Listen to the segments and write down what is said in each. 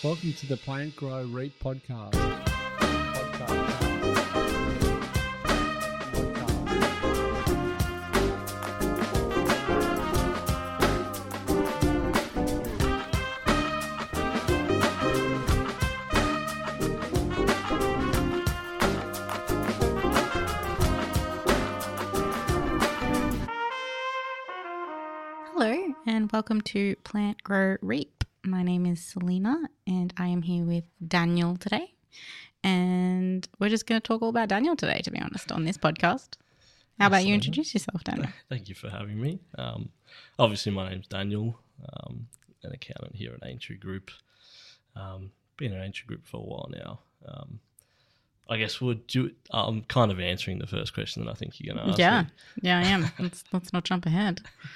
Welcome to the Plant Grow REAP podcast. Hello and welcome to Plant Grow REAP. My name is Selena and I am here with Daniel today. And we're just going to talk all about Daniel today, to be honest, on this podcast. How about you introduce yourself, Daniel? Thank you for having me. Obviously, my name's Daniel, an accountant here at Aintree Group. Been at Aintree Group for a while now. I guess I'm kind of answering the first question that I think you're going to ask me. Yeah, I am. Let's not jump ahead.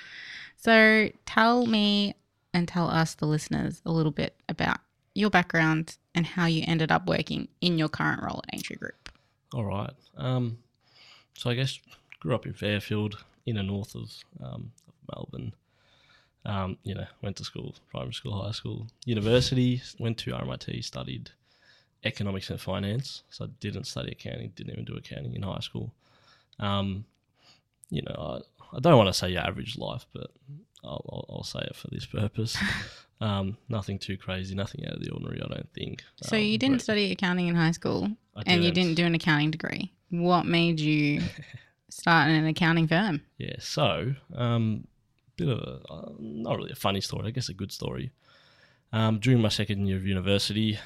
So tell me and tell us, the listeners, a little bit about your background and how you ended up working in your current role at Aintree Group. All right. So I guess grew up in Fairfield, inner north of Melbourne. Went to school, primary school, high school, university, went to RMIT, studied economics and finance. So I didn't study accounting, didn't even do accounting in high school. I don't want to say your average life, but I'll say it for this purpose. Nothing too crazy, nothing out of the ordinary, I don't think. So you didn't study accounting in high school and you didn't do an accounting degree. What made you start in an accounting firm? Yeah, so bit of not really a funny story, I guess a good story. During my second year of university,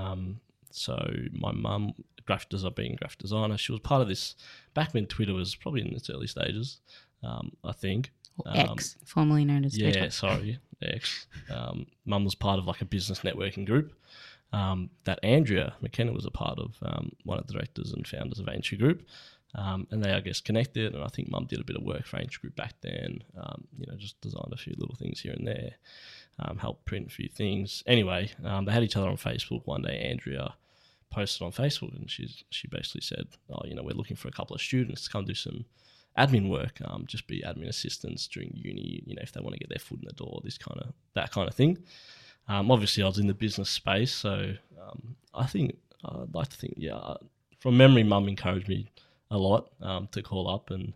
so my mum, being a graphic designer, she was part of this, back when Twitter was probably in its early stages, I think. X, formerly known as Twitter. Yeah, sorry, X. Mum was part of like a business networking group that Andrea McKenna was a part of, one of the directors and founders of Aintree Group. And they, I guess, connected, and I think Mum did a bit of work for Aintree Group back then, just designed a few little things here and there, helped print a few things. Anyway, they had each other on Facebook. One day Andrea posted on Facebook and she basically said, we're looking for a couple of students to come do some admin work, just be admin assistants during uni, if they want to get their foot in the door, that kind of thing. Obviously I was in the business space, so I'd like to think, from memory, Mum encouraged me a lot to call up and,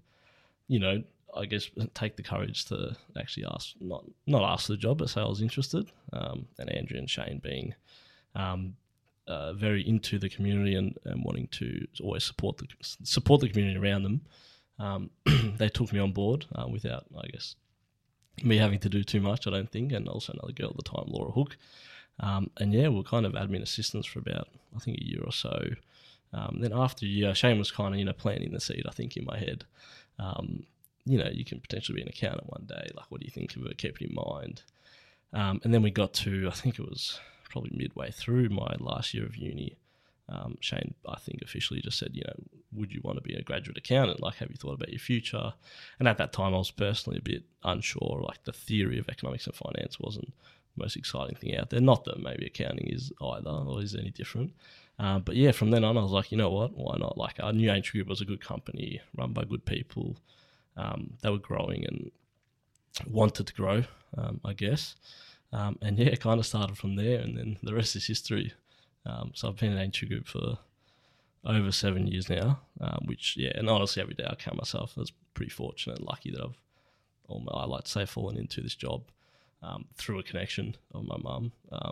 I guess take the courage to actually ask, not ask for the job, but say I was interested. And Andrea and Shane being very into the community and wanting to always support the community around them. They took me on board without, I guess, me having to do too much, I don't think, and also another girl at the time, Laura Hook. We were kind of admin assistants for about, I think, a year or so. Then after a year, Shane was kind of, planting the seed, I think, in my head. You can potentially be an accountant one day. Like, what do you think of it? Keep it in mind. And then we got to, I think it was probably midway through my last year of uni. Shane, I think, officially just said, would you want to be a graduate accountant? Like, have you thought about your future? And at that time, I was personally a bit unsure. Like, the theory of economics and finance wasn't the most exciting thing out there. Not that maybe accounting is either or is any different. But yeah, from then on, I was like, you know what? Why not? Like, I knew Aintree Group was a good company run by good people. They were growing and wanted to grow, I guess. It kind of started from there, and then the rest is history. So I've been in Aintree Group for over 7 years now, and honestly, every day I count myself as pretty fortunate and lucky that I like to say, fallen into this job through a connection of my mum.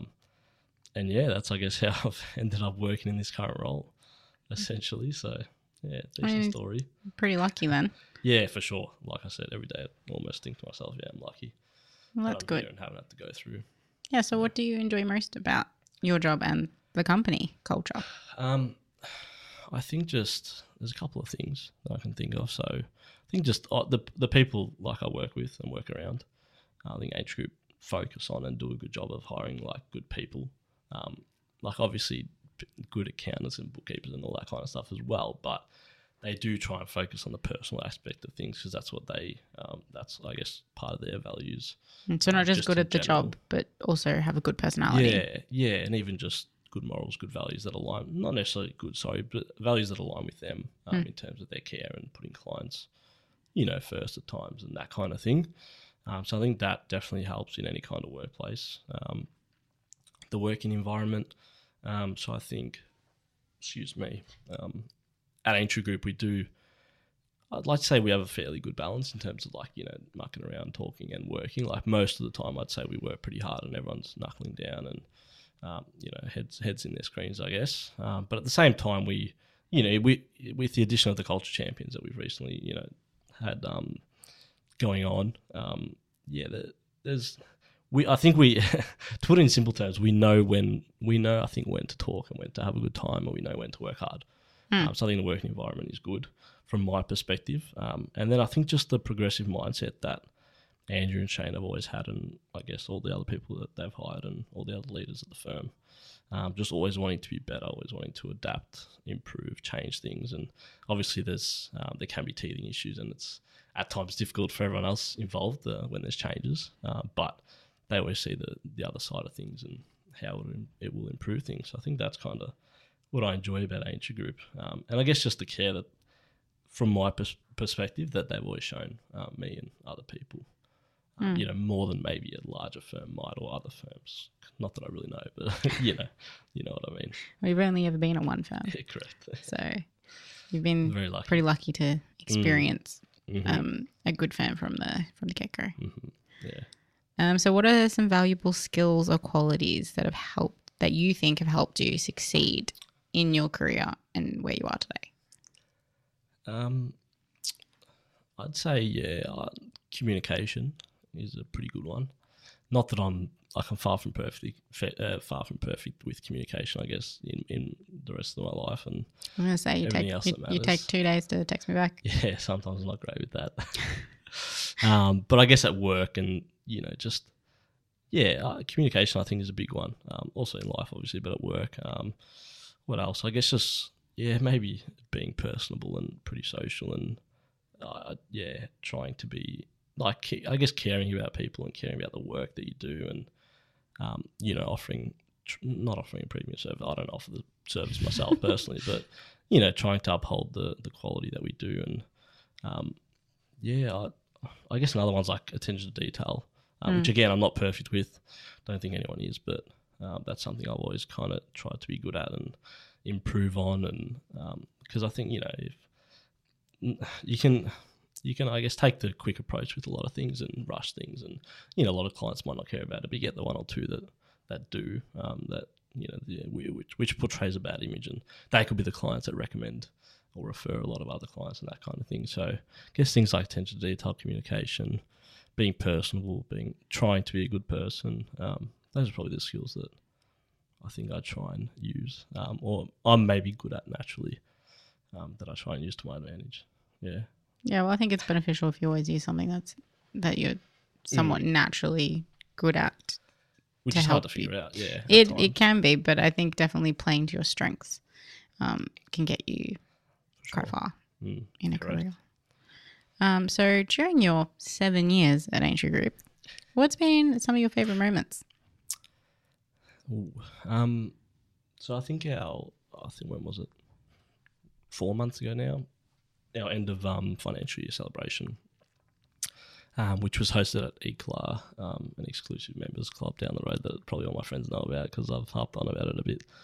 That's, I guess, how I've ended up working in this current role, essentially. So, yeah, decent story. Pretty lucky then. Yeah, for sure. Like I said, every day I almost think to myself, I'm lucky. Well, that's good. And haven't had to go through. Yeah, so what do you enjoy most about your job and the company culture? I think just there's a couple of things that I can think of. So I think just the people like I work with and work around. I think Aintree Group focus on and do a good job of hiring like good people. Obviously good accountants and bookkeepers and all that kind of stuff as well, but they do try and focus on the personal aspect of things because that's what that's, I guess, part of their values. And so not just good at the job, but also have a good personality. Yeah, and even just good morals, good values that align, not necessarily good, but values that align with them in terms of their care and putting clients, first at times and that kind of thing. So I think that definitely helps in any kind of workplace. the working environment. So I think, at Aintree Group I'd like to say we have a fairly good balance in terms of mucking around, talking and working. Like most of the time I'd say we work pretty hard and everyone's knuckling down and, heads in their screens, I guess. But at the same time, we with the addition of the culture champions that we've recently, had going on, I think to put it in simple terms, we know when to talk and when to have a good time, and we know when to work hard. So I think the working environment is good from my perspective. And then I think just the progressive mindset that Andrew and Shane have always had, and I guess all the other people that they've hired and all the other leaders at the firm, just always wanting to be better, always wanting to adapt, improve, change things. And obviously there can be teething issues, and it's at times difficult for everyone else involved when there's changes. But they always see the other side of things and how it will improve things. So I think that's kind of what I enjoy about Aintree Group. And I guess just the care that, from my perspective, that they've always shown me and other people, more than maybe a larger firm might or other firms. Not that I really know, but you know what I mean. We've only ever been at one firm. Yeah, correct. So you've been very lucky. Pretty lucky to experience a good firm from the get-go. Mm-hmm. Yeah. So what are some valuable skills or qualities that you think have helped you succeed in your career and where you are today? I'd say, communication is a pretty good one. Not that I'm far from perfect with communication, I guess, in the rest of my life. And I'm going to say you take 2 days to text me back. Yeah, sometimes I'm not great with that. But I guess at work and, communication I think is a big one. Also in life, obviously, but at work. What else? I guess just, maybe being personable and pretty social and, trying to be, caring about people and caring about the work that you do and, not offering a premium service. I don't offer the service myself personally, but, trying to uphold the quality that we do. And, I guess another one's like attention to detail, which again, I'm not perfect with. Don't think anyone is, but that's something I've always kind of tried to be good at and improve on. And because I think, if you can, I guess, take the quick approach with a lot of things and rush things. And, a lot of clients might not care about it, but you get the one or two that do, which portrays a bad image. And they could be the clients that recommend or refer a lot of other clients and that kind of thing. So I guess things like attention to detail, communication, being personable, trying to be a good person, those are probably the skills that I think I try and use, or I'm maybe good at naturally, that I try and use to my advantage. Yeah. Yeah, well, I think it's beneficial if you always use something that you're somewhat naturally good at. Which is hard to figure out, yeah. It can be, but I think definitely playing to your strengths can get you quite far in a career. So during your 7 years at Aintree Group, what's been some of your favourite moments? So I think when was it? 4 months ago now, our end of financial year celebration, which was hosted at ECLA, an exclusive members club down the road that probably all my friends know about because I've harped on about it a bit.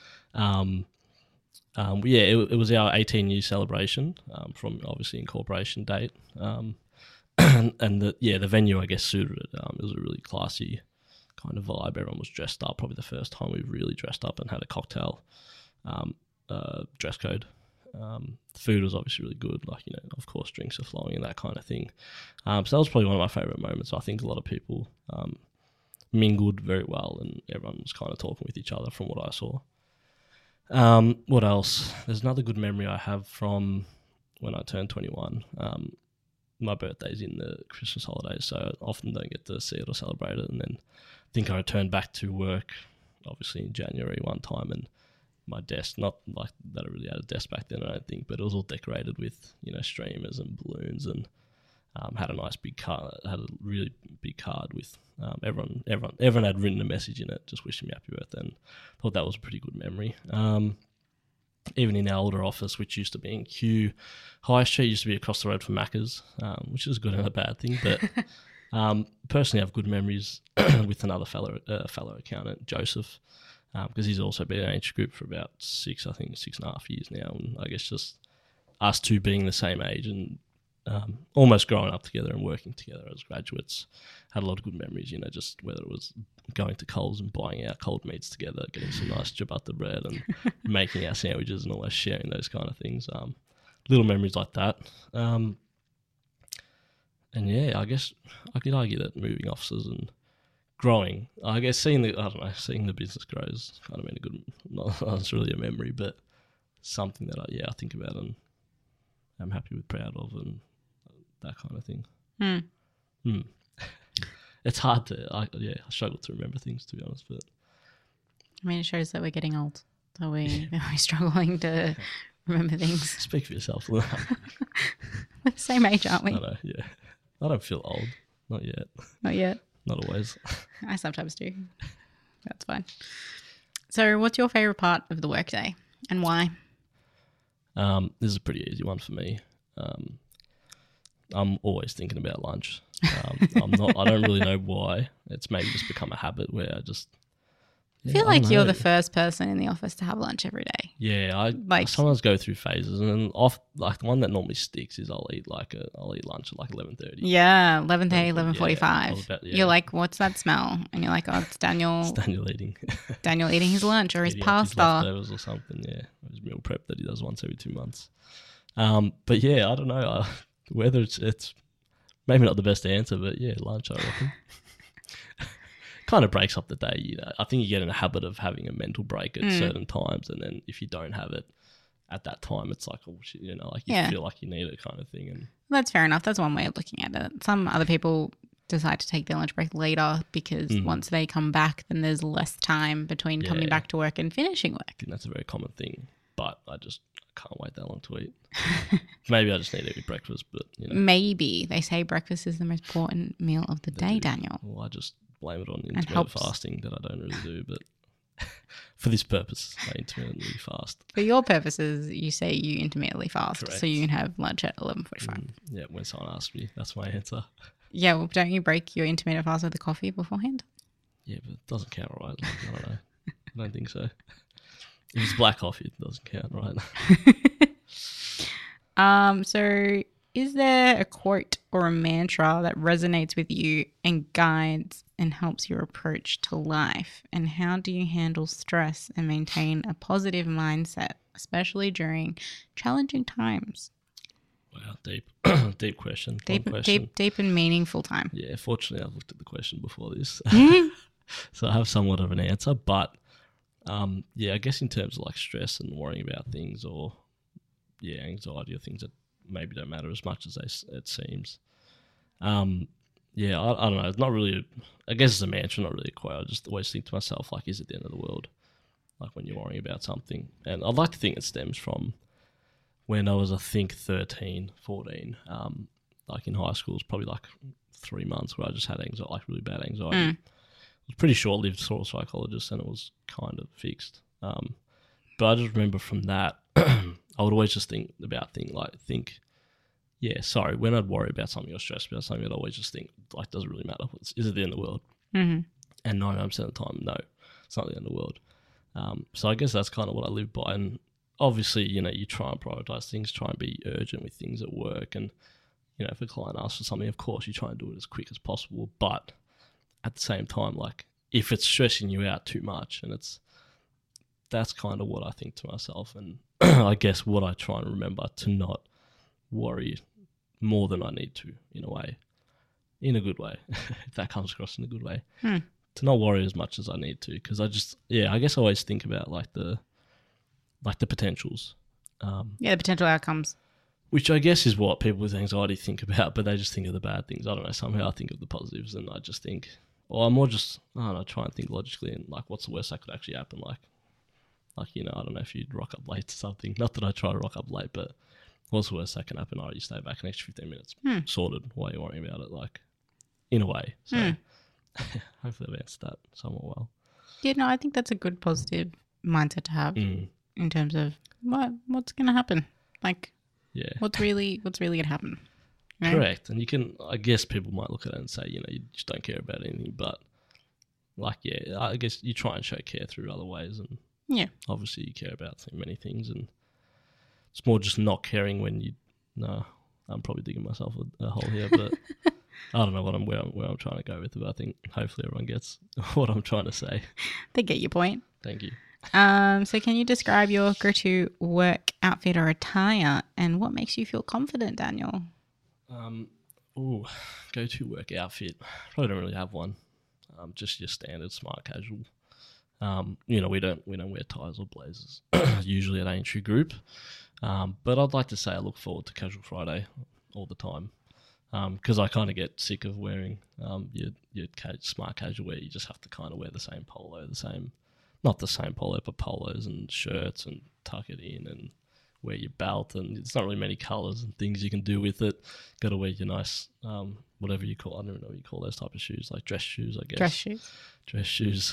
It was our 18-year celebration from obviously incorporation date, and the venue I guess suited it. It was a really classy kind of vibe. Everyone was dressed up. Probably the first time we've really dressed up and had a cocktail dress code. The food was obviously really good, of course drinks are flowing and that kind of thing. So that was probably one of my favourite moments. I think a lot of people mingled very well and everyone was kind of talking with each other from what I saw. What else? There's another good memory I have from when I turned 21. My birthday's in the Christmas holidays, so I often don't get to see it or celebrate it. And then I think I returned back to work, obviously in January one time, and my desk, not like that I really had a desk back then, I don't think, but it was all decorated with, streamers and balloons and had a nice big card, had a really big card with everyone had written a message in it, just wishing me happy birthday, and thought that was a pretty good memory. Even in our older office, which used to be in Kew High Street, used to be across the road from Macca's, which is a good and a bad thing, but personally I have good memories with another fellow accountant, Joseph. because he's also been in an age group for about 6.5 years now. And I guess just us two being the same age and almost growing up together and working together as graduates, had a lot of good memories, just whether it was going to Coles and buying our cold meats together, getting some nice ciabatta bread and making our sandwiches and always sharing those kind of things. Little memories like that. And yeah, I guess I could argue that moving offices and growing, I guess seeing the business grow has kind of been a good, not really a memory, but something that I think about and I'm happy with, proud of, and that kind of thing. It's hard to, I struggle to remember things, to be honest. But I mean, it shows that we're getting old. So we're struggling to remember things. Speak for yourself. We're the same age, aren't we? I know, yeah. I don't feel old. Not yet. Not yet. Not always. I sometimes do. That's fine. So what's your favourite part of the workday and why? This is a pretty easy one for me. I'm always thinking about lunch. I don't really know why. It's maybe just become a habit where I just... I feel like you're the first person in the office to have lunch every day. Yeah, I sometimes go through phases, and then the one that normally sticks is I'll eat lunch at like 11:30. Yeah, 11:30, 11:45. You're like, what's that smell? And you're like, oh, it's Daniel. It's Daniel eating. Daniel eating his lunch or his pasta. His leftovers or something. Yeah, his meal prep that he does once every 2 months. But yeah, I don't know whether it's maybe not the best answer, but yeah, lunch I reckon. Kind of breaks up the day, I think you get in a habit of having a mental break at certain times, and then if you don't have it at that time, it's like, oh shit, you feel like you need it kind of thing. And that's fair enough. That's one way of looking at it. Some other people decide to take their lunch break later because once they come back, then there's less time between coming back to work and finishing work. I think that's a very common thing, but I can't wait that long to eat. Maybe I just need to eat breakfast, but maybe they say breakfast is the most important meal of the day, Daniel. Well, I just blame it on intermittent fasting that I don't really do, but for this purpose, I intermittently fast. For your purposes, you say you intermittently fast, Correct. So you can have lunch at 11:45. Yeah, when someone asks me, that's my answer. Yeah, well, don't you break your intermittent fast with a coffee beforehand? Yeah, but it doesn't count, right? I don't know. I don't think so. If it's black coffee, it doesn't count, right? So is there a quote or a mantra that resonates with you and guides and helps your approach to life? And how do you handle stress and maintain a positive mindset, especially during challenging times? Wow, deep question. Deep and meaningful time. Yeah, fortunately, I've looked at the question before this, so I have somewhat of an answer. But I guess in terms of like stress and worrying about things, or anxiety or things that maybe don't matter as much as it seems. I don't know. It's not really. I guess it's a mantra, not really a quote. I just always think to myself, like, is it the end of the world? Like when you're worrying about something, and I'd like to think it stems from when I was, I think, 13, 14. Like in high school, it was probably like 3 months where I just had anxiety, like really bad anxiety. It was pretty short-lived, saw a psychologist, and it was kind of fixed. But I just remember from that, I would always just think about things when I'd worry about something or stress about something, I'd always just think, like, does it really matter? Is it the end of the world? Mm-hmm. And 99% of the time, no, it's not the end of the world. So I guess that's kind of what I live by. And obviously, you try and prioritize things, try and be urgent with things at work. And, if a client asks for something, of course, you try and do it as quick as possible. But at the same time, like, if it's stressing you out too much, and that's kind of what I think to myself. And I guess what I try and remember to not worry more than I need to, in a way, in a good way, if that comes across in a good way, to not worry as much as I need to. Because I guess I always think about the potentials. The potential outcomes. Which I guess is what people with anxiety think about, but they just think of the bad things. I don't know, somehow I think of the positives, and I just think, or I'm more just, I don't know, try and think logically and like, what's the worst that could actually happen? Like, I don't know if you'd rock up late to something. Not that I try to rock up late, but what's the worst that can happen? You stay back an extra 15 minutes, sorted, while you're worrying about it, like, in a way. So hopefully I've answered that somewhat well. Yeah, no, I think that's a good positive mindset to have in terms of what's going to happen. Like, what's really going to happen. Right? Correct. And I guess people might look at it and say, you just don't care about anything, but like, yeah, I guess you try and show care through other ways, and Yeah. obviously you care about many things, and it's more just not caring when you. No, I'm probably digging myself a hole here, but I don't know where I'm trying to go with it. But I think hopefully everyone gets what I'm trying to say. They get your point. Thank you. So can you describe your go-to work outfit or attire, and what makes you feel confident, Daniel? Go-to work outfit. Probably don't really have one. Just your standard smart casual. We don't wear ties or blazers usually at Aintree Group. But I'd like to say I look forward to Casual Friday all the time. Because I kind of get sick of wearing your smart casual where you just have to kind of wear the same polo, not the same polo, but polos and shirts and tuck it in and wear your belt, and it's not really many colours and things you can do with it. Got to wear your nice, whatever you call, I don't even know what you call those type of shoes, like dress shoes, I guess. Dress shoes.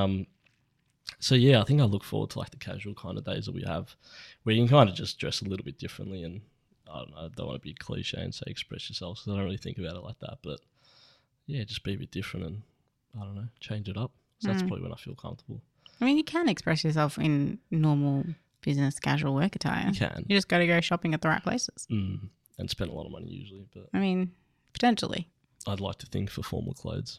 So yeah, I think I look forward to like the casual kind of days that we have where you can kind of just dress a little bit differently, and I don't want to be cliche and say express yourself, because I don't really think about it like that, but yeah, just be a bit different and I don't know, change it up. So that's probably when I feel comfortable. I mean, you can express yourself in normal business casual work attire. You can. You just got to go shopping at the right places. And spend a lot of money usually, but I mean, potentially. I'd like to think for formal clothes.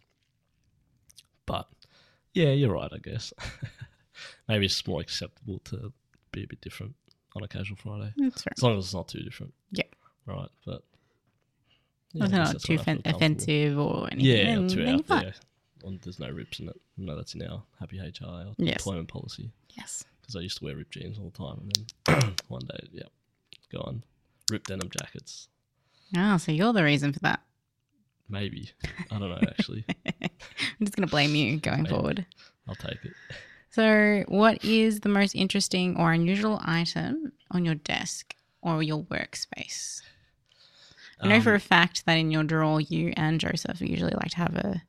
But yeah, you're right, I guess. Maybe it's more acceptable to be a bit different on a casual Friday. That's fair. As long as it's not too different. Yeah. Right, but yeah, it's not too offensive or anything. Yeah, not too out fine. there. And there's no rips in it. No, that's in our Happy HR employment policy. Yes. Because I used to wear ripped jeans all the time, and then one day, go on, ripped denim jackets. Oh, so you're the reason for that. Maybe. I don't know, actually. I'm just going to blame you going forward. I'll take it. So what is the most interesting or unusual item on your desk or your workspace? I know for a fact that in your drawer, you and Joseph usually like to have a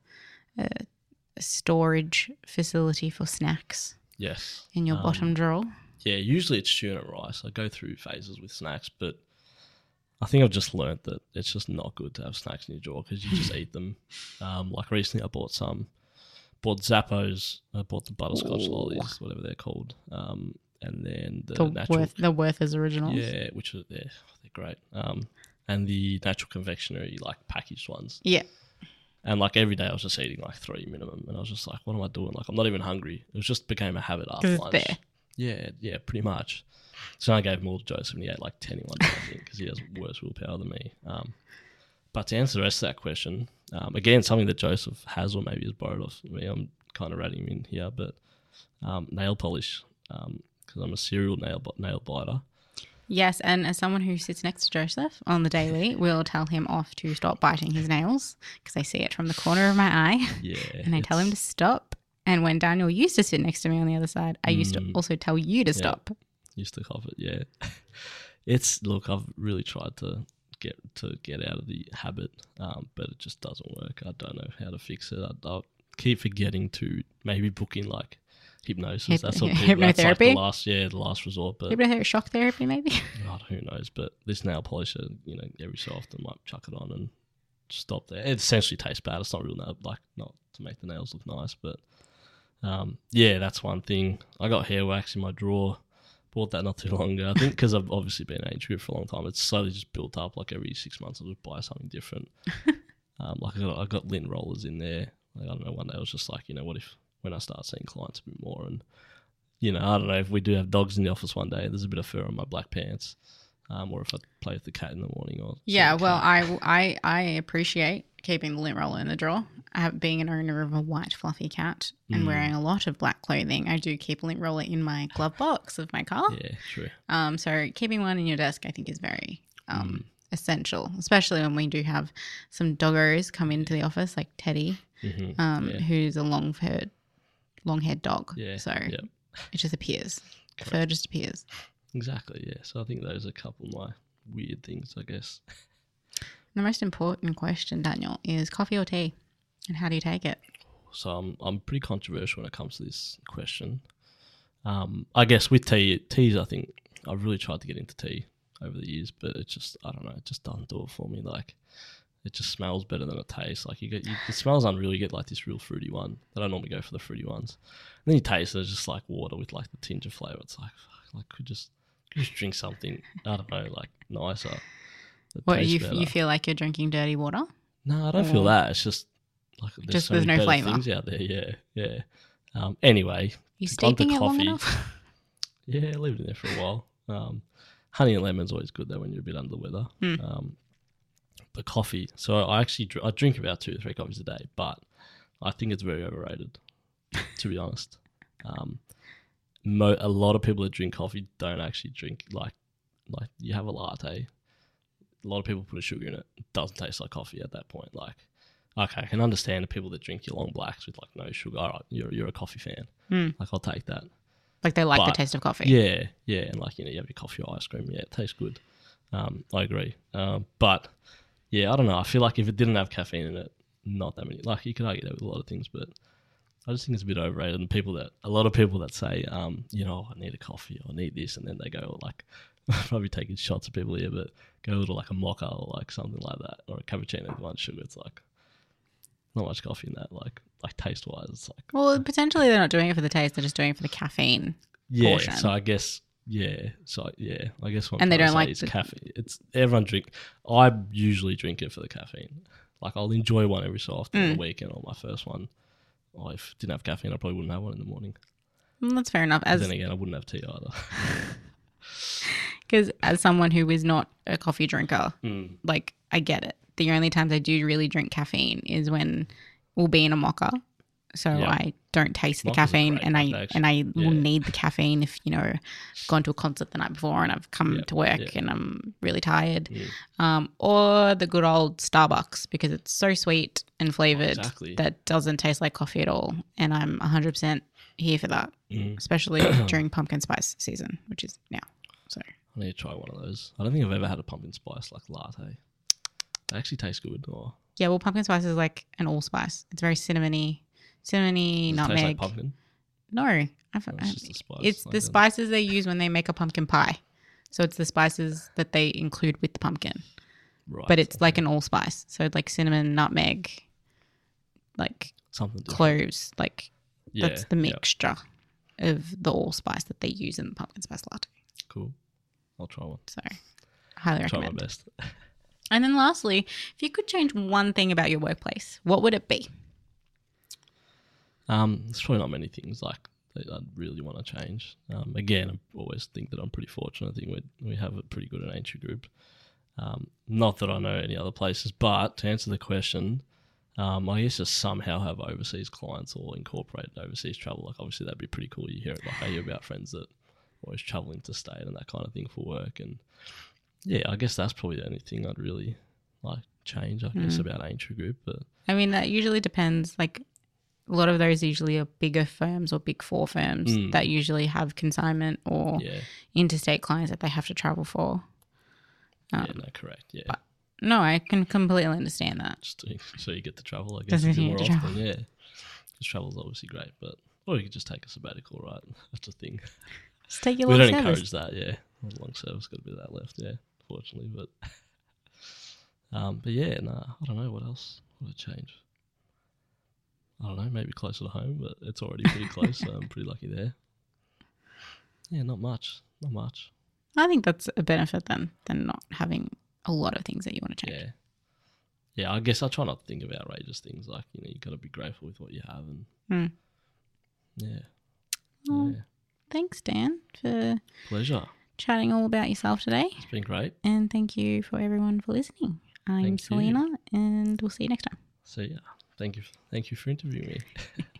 storage facility for snacks. Yes. In your bottom drawer. Yeah, usually it's tuna rice. I go through phases with snacks, but I think I've just learnt that it's just not good to have snacks in your drawer because you just eat them. Like recently I bought Zappos. I bought the butterscotch lollies, whatever they're called. And then the Werther's originals. Yeah, which are they're great. And the natural confectionery, like packaged ones. Yeah. And like every day I was just eating like 3 minimum, and I was just like, what am I doing? Like I'm not even hungry. It was just became a habit after lunch. There. Yeah, pretty much. So I gave them all to Joseph, and he ate like 10 in one day, I think, because he has worse willpower than me. But to answer the rest of that question, again, something that Joseph has or maybe has borrowed off me, I'm kind of ratting him in here, but nail polish, because I'm a serial nail biter. Yes, and as someone who sits next to Joseph on the daily, we'll tell him off to stop biting his nails because I see it from the corner of my eye. Yeah. And I tell him to stop. And when Daniel used to sit next to me on the other side, I used to also tell you to stop. Used to cop it, yeah. Look, I've really tried to get out of the habit, but it just doesn't work. I don't know how to fix it. I keep forgetting to maybe book in like hypnosis. That's what people, hypnotherapy. That's like the last resort. But shock therapy, maybe. God, who knows? But this nail polisher, every so often might chuck it on and stop there. It essentially tastes bad. It's not real nail, like not to make the nails look nice, but yeah, that's one thing. I got hair wax in my drawer. Bought that not too long ago. I think because I've obviously been at Aintree for a long time, it's slowly just built up. Like every 6 months, I'll just buy something different. Like I got lint rollers in there. Like, I don't know. One day I was just like, what if when I start seeing clients a bit more, and I don't know if we do have dogs in the office one day. There's a bit of fur on my black pants, or if I play with the cat in the morning. Or yeah, well, I appreciate keeping the lint roller in the drawer. Being an owner of a white fluffy cat and wearing a lot of black clothing, I do keep a lint roller in my glove box of my car. Yeah, true. So keeping one in your desk, I think, is very essential, especially when we do have some doggos come into the office, like Teddy, who's a long-haired dog. Yeah. So it just appears. Fur just appears. Exactly, yeah. So I think those are a couple of my weird things, I guess. The most important question, Daniel, is coffee or tea, and how do you take it? So I'm pretty controversial when it comes to this question. I guess with teas, I think I've really tried to get into tea over the years, but it just, I don't know, it just doesn't do it for me. Like, it just smells better than it tastes. Like it smells unreal. You get like this real fruity one. I don't normally go for the fruity ones. And then you taste it, it's just like water with like the tinge of flavour. It's like, fuck, like could just drink something, I don't know, like nicer. What, you feel like you're drinking dirty water? No, I don't feel that. It's just like there's just so with many no better flavour. things out there. Yeah. Anyway, You onto steeping it long coffee. enough? Yeah, leave it in there for a while. Honey and lemon's always good though when you're a bit under the weather. But coffee. So I drink about 2 to 3 coffees a day, but I think it's very overrated, to be honest. A lot of people that drink coffee don't actually drink like you have a latte. A lot of people put a sugar in it. It doesn't taste like coffee at that point. Like, okay, I can understand the people that drink your long blacks with like no sugar. All right, you're a coffee fan. Like, I'll take that. Like they like the But- taste of coffee. Yeah, and like you have your coffee or ice cream. Yeah, it tastes good. I agree. But yeah, I don't know. I feel like if it didn't have caffeine in it, not that many. Like you could argue that with a lot of things, but I just think it's a bit overrated. And a lot of people that say, I need a coffee or I need this, and then they go like, probably taking shots at people here, but go to like a mocha or like something like that, or a cappuccino with 1 sugar. It's like not much coffee in that. Like taste wise, it's like Well, potentially they're not doing it for the taste; they're just doing it for the caffeine. yeah. portion. So I guess yeah. So yeah, I guess what I'm And they trying don't to like say is the- caffeine. It's everyone drink. I usually drink it for the caffeine. Like I'll enjoy one every so often on the weekend or my first one. Oh, if it didn't have caffeine, I probably wouldn't have one in the morning. Well, that's fair enough. But then again, I wouldn't have tea either. Because as someone who is not a coffee drinker, Mm. like I get it. The only times I do really drink caffeine is when we'll be in a mocha. So Yeah. I don't taste the Mochas are caffeine, great, and I actually. will Yeah. need the caffeine if gone to a concert the night before and I've come Yeah, to work yeah. and I'm really tired. Mm. Or the good old Starbucks, because it's so sweet and flavored Exactly. that doesn't taste like coffee at all, and I'm 100% here for that, Mm. especially during pumpkin spice season, which is now. So I need to try one of those. I don't think I've ever had a pumpkin spice like latte. They actually taste good. Or yeah, well, pumpkin spice is like an allspice. It's very cinnamony, does it taste nutmeg. like pumpkin? No, It's just a spice. it's like the a- spices they use when they make a pumpkin pie. So it's the spices that they include with the pumpkin, Right. but it's like an allspice. So like cinnamon, nutmeg, like something different. cloves, like Yeah, that's the yeah. mixture of the allspice that they use in the pumpkin spice latte. Cool. I'll try one. So highly Try my recommend. best. And then lastly, if you could change one thing about your workplace, what would it be? There's probably not many things like that I'd really want to change. Again, I always think that I'm pretty fortunate. I think we have a pretty good entry group. Not that I know any other places, but to answer the question, I guess just somehow have overseas clients or incorporate overseas travel. Like obviously that'd be pretty cool. You hear it, like I hear about friends that are always traveling to state and that kind of thing for work. And yeah, I guess that's probably the only thing I'd really like change. I guess about entry group, but I mean, that usually depends. Like a lot of those usually are bigger firms or big four firms that usually have consignment or yeah, interstate clients that they have to travel for. yeah, no, correct, yeah. But no, I can completely understand that. Just so you get to travel, I guess, Doesn't a bit he more get to often. Yeah, because travel's obviously great, but or you could just take a sabbatical, right? That's the thing. Just take your We long don't service. encourage that. Yeah, long service got a bit of that left. Yeah, fortunately, but yeah, nah, I don't know what else would change. I don't know, maybe closer to home, but it's already pretty close, so I'm pretty lucky there. Yeah, not much. I think that's a benefit then than not having a lot of things that you want to change. Yeah. I guess I try not to think of outrageous things. Like you got to be grateful with what you have, and Mm. yeah, Well, yeah. Thanks, Dan, for Pleasure. chatting all about yourself today. It's been great. And thank you for everyone for listening. I'm Thank you. Selena, and we'll see you next time. See ya. Thank you for interviewing me.